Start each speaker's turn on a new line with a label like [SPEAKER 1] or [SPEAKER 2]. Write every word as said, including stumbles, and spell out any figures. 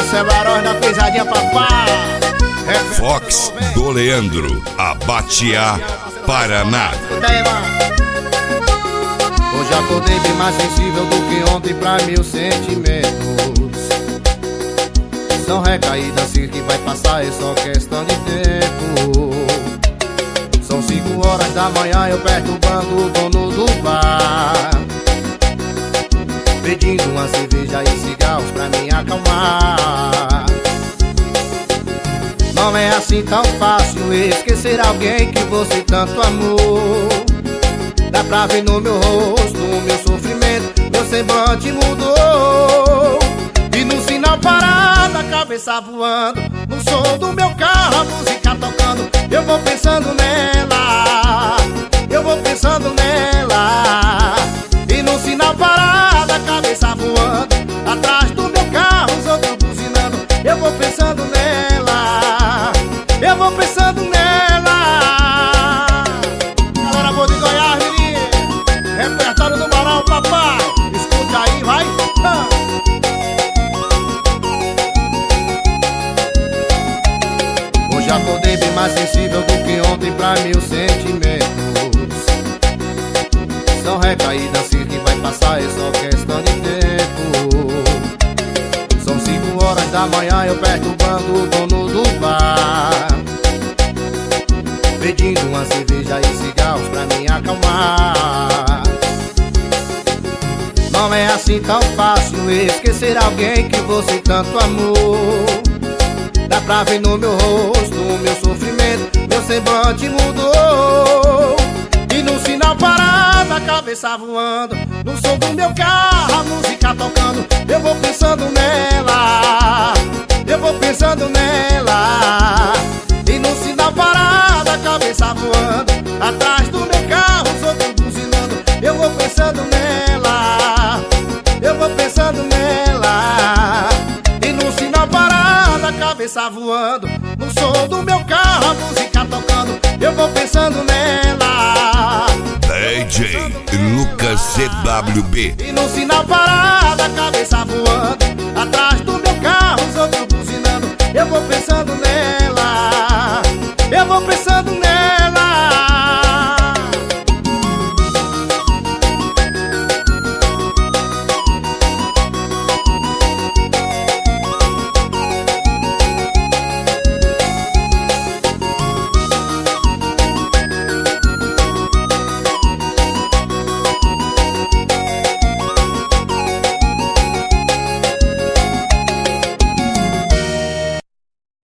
[SPEAKER 1] Essa é Barões da Pisadinha, papai.
[SPEAKER 2] Fox do Leandro, Abateá, Paraná.
[SPEAKER 1] Hoje acordei bem mais sensível do que ontem pra meus sentimentos. São recaídas que vai passar, é só questão de tempo. São cinco horas da manhã, eu perturbando o dono do bar, pedindo uma cerveja e cigarros pra me acalmar. Não é assim tão fácil esquecer alguém que você tanto amou. Dá pra ver no meu rosto o meu sofrimento, meu semblante mudou. E no sinal parado, a cabeça voando, no som do meu carro, a música tocando. Eu vou pensando nela, eu vou pensando nela. E no sinal parado, a cabeça voando, atrás do meu carro, os outros buzinando. Eu vou pensando nela, eu vou pensando nela. Galera boa de Goiás, menino, repertório do Barão, papai. Escuta aí, vai. Ah. Hoje acordei bem mais sensível do que ontem pra meus sentimentos. São recaídas que vai passar, é só questão de tempo. São cinco horas da manhã, eu perturbando o dono do bar, pedindo uma cerveja e cigarros pra me acalmar. Não é assim tão fácil esquecer alguém que você tanto amou. Dá pra ver no meu rosto o meu sofrimento, meu semblante mudou. E no sinal parado, a cabeça voando, no som do meu carro, a música tocando. Eu vou pensando nela, eu vou pensando nela. E no sinal parado, a cabeça voando, atrás do meu carro, os outros buzinando. Eu vou pensando nela, eu vou pensando nela. E no sinal parado, a cabeça voando, no som do meu carro, a música tocando. Eu vou pensando nela,
[SPEAKER 2] D J Lucas C W B.
[SPEAKER 1] e no sinal parado, a cabeça voando, atrás do meu carro, os outros buzinando. Eu vou pensando nela, eu vou pensando nela.